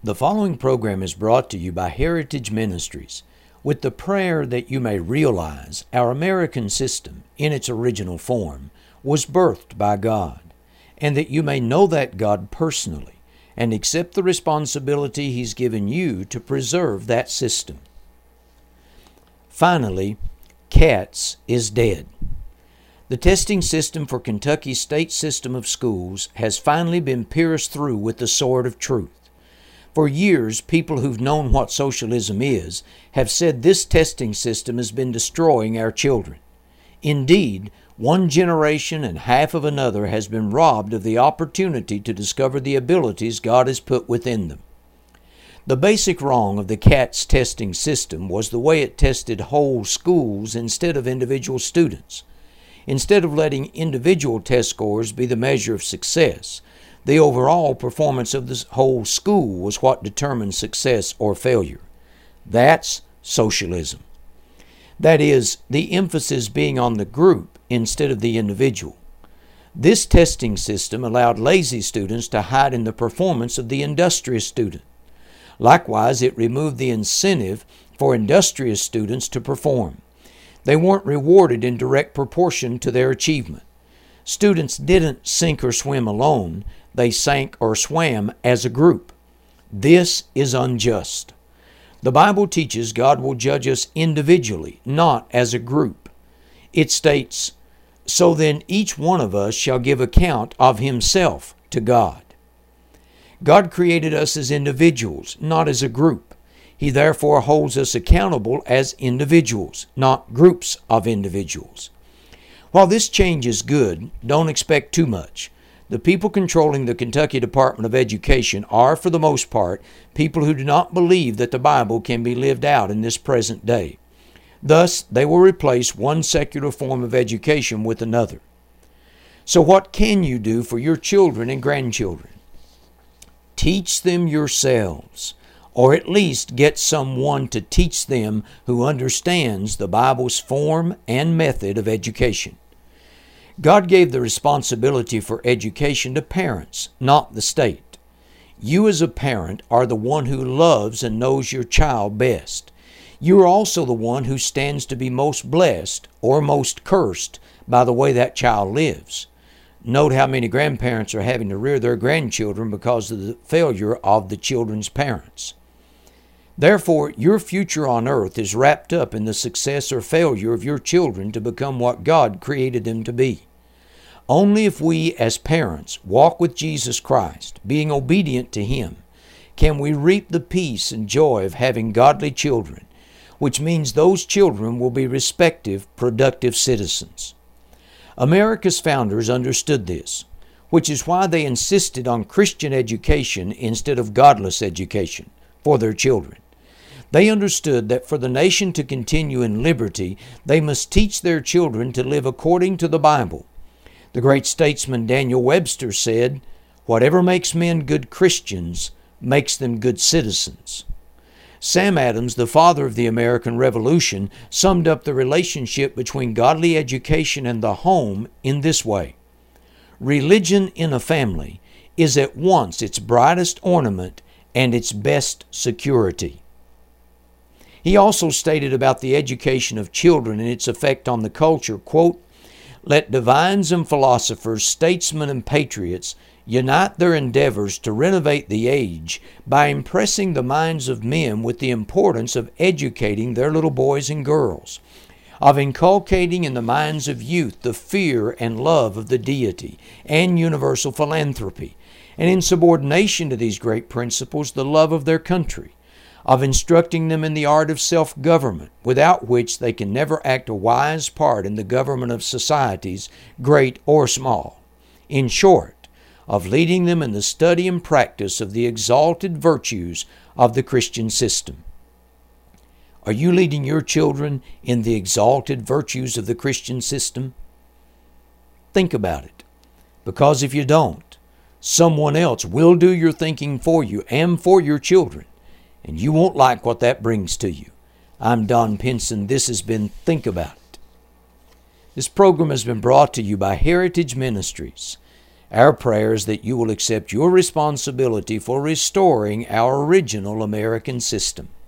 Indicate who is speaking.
Speaker 1: The following program is brought to you by Heritage Ministries with the prayer that you may realize our American system in its original form was birthed by God, and that you may know that God personally and accept the responsibility He's given you to preserve that system. Finally, CATS is dead. The testing system for Kentucky's state system of schools has finally been pierced through with the sword of truth. For years, people who've known what socialism is have said this testing system has been destroying our children. Indeed, one generation and half of another has been robbed of the opportunity to discover the abilities God has put within them. The basic wrong of the CATS testing system was the way it tested whole schools instead of individual students. Instead of letting individual test scores be the measure of success, the overall performance of the whole school was what determined success or failure. That's socialism. That is, the emphasis being on the group instead of the individual. This testing system allowed lazy students to hide in the performance of the industrious student. Likewise, it removed the incentive for industrious students to perform. They weren't rewarded in direct proportion to their achievement. Students didn't sink or swim alone. They sank or swam as a group. This is unjust. The Bible teaches God will judge us individually, not as a group. It states, "So then each one of us shall give account of himself to God." God created us as individuals, not as a group. He therefore holds us accountable as individuals, not groups of individuals. While this change is good, don't expect too much. The people controlling the Kentucky Department of Education are, for the most part, people who do not believe that the Bible can be lived out in this present day. Thus, they will replace one secular form of education with another. So what can you do for your children and grandchildren? Teach them yourselves, or at least get someone to teach them who understands the Bible's form and method of education. God gave the responsibility for education to parents, not the state. You as a parent are the one who loves and knows your child best. You are also the one who stands to be most blessed or most cursed by the way that child lives. Note how many grandparents are having to rear their grandchildren because of the failure of the children's parents. Therefore, your future on earth is wrapped up in the success or failure of your children to become what God created them to be. Only if we, as parents, walk with Jesus Christ, being obedient to Him, can we reap the peace and joy of having godly children, which means those children will be respective, productive citizens. America's founders understood this, which is why they insisted on Christian education instead of godless education for their children. They understood that for the nation to continue in liberty, they must teach their children to live according to the Bible. The great statesman Daniel Webster said, "Whatever makes men good Christians makes them good citizens." Sam Adams, the father of the American Revolution, summed up the relationship between godly education and the home in this way: religion in a family is at once its brightest ornament and its best security. He also stated about the education of children and its effect on the culture, quote, "Let divines and philosophers, statesmen and patriots unite their endeavors to renovate the age by impressing the minds of men with the importance of educating their little boys and girls, of inculcating in the minds of youth the fear and love of the deity and universal philanthropy, and in subordination to these great principles, the love of their country, of instructing them in the art of self-government, without which they can never act a wise part in the government of societies, great or small. In short, of leading them in the study and practice of the exalted virtues of the Christian system." Are you leading your children in the exalted virtues of the Christian system? Think about it, because if you don't, someone else will do your thinking for you and for your children, and you won't like what that brings to you. I'm Don Pinson. This has been Think About It. This program has been brought to you by Heritage Ministries. Our prayer is that you will accept your responsibility for restoring our original American system.